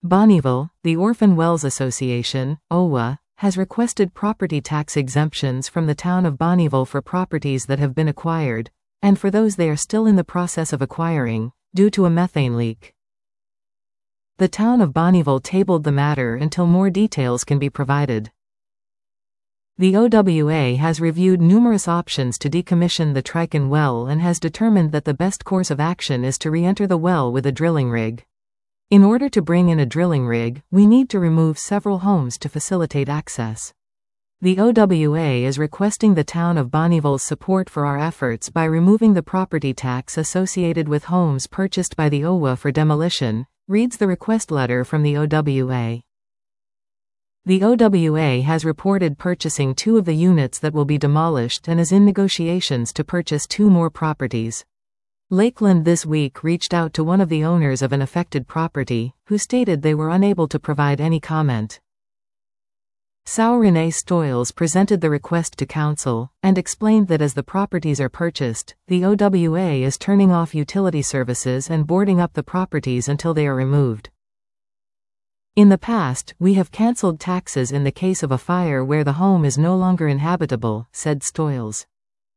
Bonnyville, the Orphan Wells Association, OWA, has requested property tax exemptions from the town of Bonnyville for properties that have been acquired, and for those they are still in the process of acquiring, due to a methane leak. The town of Bonnyville tabled the matter until more details can be provided. The OWA has reviewed numerous options to decommission the Trican well and has determined that the best course of action is to re-enter the well with a drilling rig. In order to bring in a drilling rig, we need to remove several homes to facilitate access. The OWA is requesting the town of Bonnyville's support for our efforts by removing the property tax associated with homes purchased by the OWA for demolition, reads the request letter from the OWA. The OWA has reported purchasing 2 of the units that will be demolished and is in negotiations to purchase 2 more properties. Lakeland this week reached out to one of the owners of an affected property, who stated they were unable to provide any comment. São René Stoyles presented the request to council, and explained that as the properties are purchased, the OWA is turning off utility services and boarding up the properties until they are removed. In the past, we have cancelled taxes in the case of a fire where the home is no longer inhabitable, said Stoyles.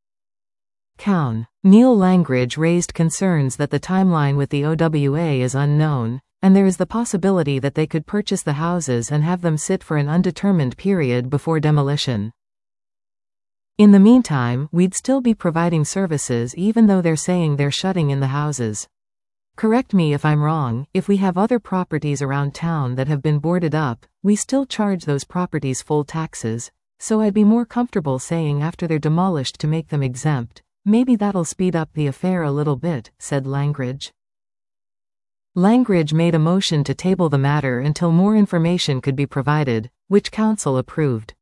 Cown. Neil Langridge raised concerns that the timeline with the OWA is unknown, and there is the possibility that they could purchase the houses and have them sit for an undetermined period before demolition. In the meantime, we'd still be providing services even though they're saying they're shutting in the houses. Correct me if I'm wrong, if we have other properties around town that have been boarded up, we still charge those properties full taxes, so I'd be more comfortable saying after they're demolished to make them exempt. Maybe that'll speed up the affair a little bit, said Langridge. Langridge made a motion to table the matter until more information could be provided, which council approved.